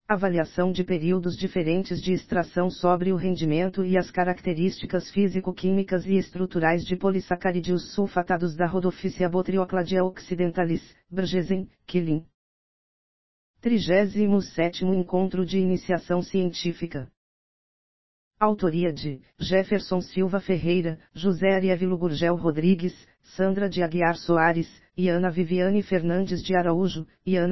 Avaliação de períodos diferentes de extração sobre o rendimento e as características físico-químicas e estruturais de polissacarídeos sulfatados da Rhodophycia botriocladia occidentalis, Bergesen, Killing. 37º Encontro de Iniciação Científica. Autoria de Jefferson Silva Ferreira, José Arievilo Gurgel Rodrigues, Sandra de Aguiar Soares, e Ana Viviane Fernandes de Araújo,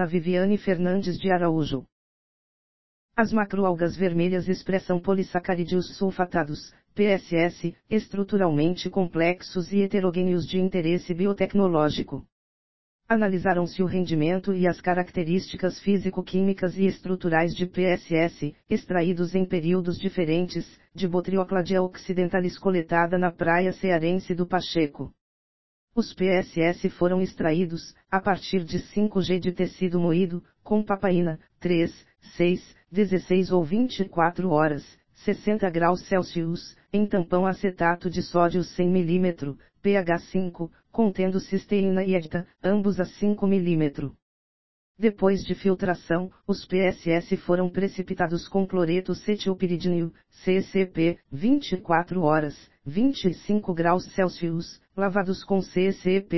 As macroalgas vermelhas expressam polissacarídeos sulfatados, PSS, estruturalmente complexos e heterogêneos de interesse biotecnológico. Analisaram-se o rendimento e as características físico-químicas e estruturais de PSS, extraídos em períodos diferentes, de Botriocladia occidentalis coletada na praia cearense do Pacheco. Os PSS foram extraídos, a partir de 5G de tecido moído, com papaína, 3, 6, 16 ou 24 horas, 60 graus Celsius, em tampão acetato de sódio 100 ml, pH 5, contendo cisteína e edita, ambos a 5 ml. Depois de filtração, os PSS foram precipitados com cloreto cetilpiridínio, CCP, 24 horas, 25 graus Celsius, lavados com CCP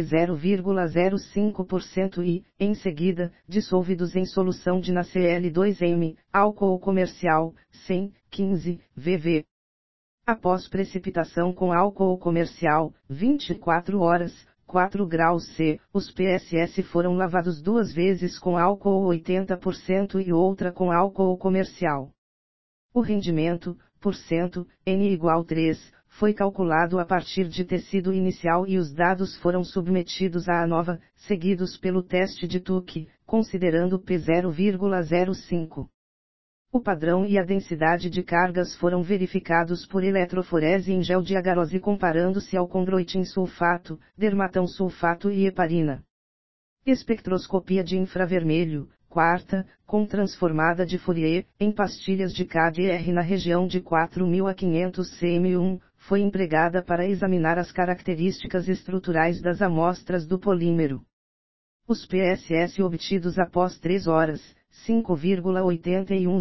0,05% e, em seguida, dissolvidos em solução de NaCl2M, álcool comercial, 100, 15, VV. Após precipitação com álcool comercial, 24 horas, 4 graus C, os PSS foram lavados 2 vezes com álcool 80% e outra com álcool comercial. O rendimento, %, N igual 3, foi calculado a partir de tecido inicial e os dados foram submetidos à ANOVA, seguidos pelo teste de Tuck, considerando P 0,05. O padrão e a densidade de cargas foram verificados por eletroforese em gel de agarose comparando-se ao condroitin sulfato, dermatão sulfato e heparina. Espectroscopia de infravermelho, quarta, com transformada de Fourier, em pastilhas de KDR na região de 4.000 a 500 cm1, foi empregada para examinar as características estruturais das amostras do polímero. Os PSS obtidos após 3 horas, 5,81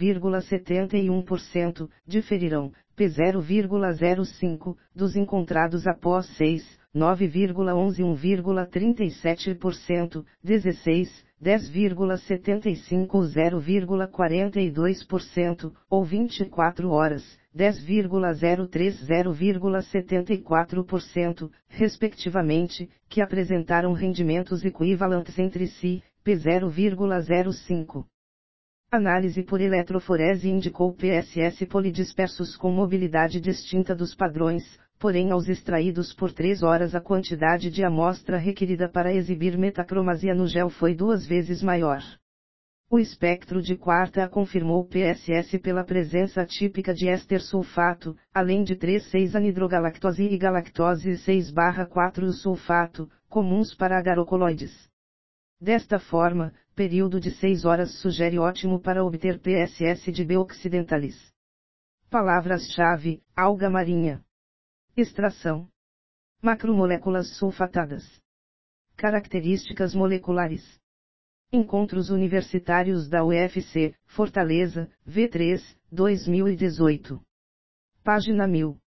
0,71%, diferirão, P 0,05, dos encontrados após 6, 9,11 1,37%, 16, 10,75 0,42%, ou 24 horas, 10,03 0,74%, respectivamente, que apresentaram rendimentos equivalentes entre si, P 0,05. Análise por eletroforese indicou PSS polidispersos com mobilidade distinta dos padrões, porém aos extraídos por 3 horas a quantidade de amostra requerida para exibir metacromasia no gel foi 2 vezes maior. O espectro de quarta confirmou PSS pela presença típica de éster sulfato, além de 3,6-anidrogalactose e galactose 6/4-sulfato, comuns para agarocoloides. Desta forma, período de 6 horas sugere ótimo para obter PSS de B. occidentalis. Palavras-chave: alga marinha. Extração. Macromoléculas sulfatadas. Características moleculares. Encontros Universitários da UFC, Fortaleza, V3, 2018. Página 1000.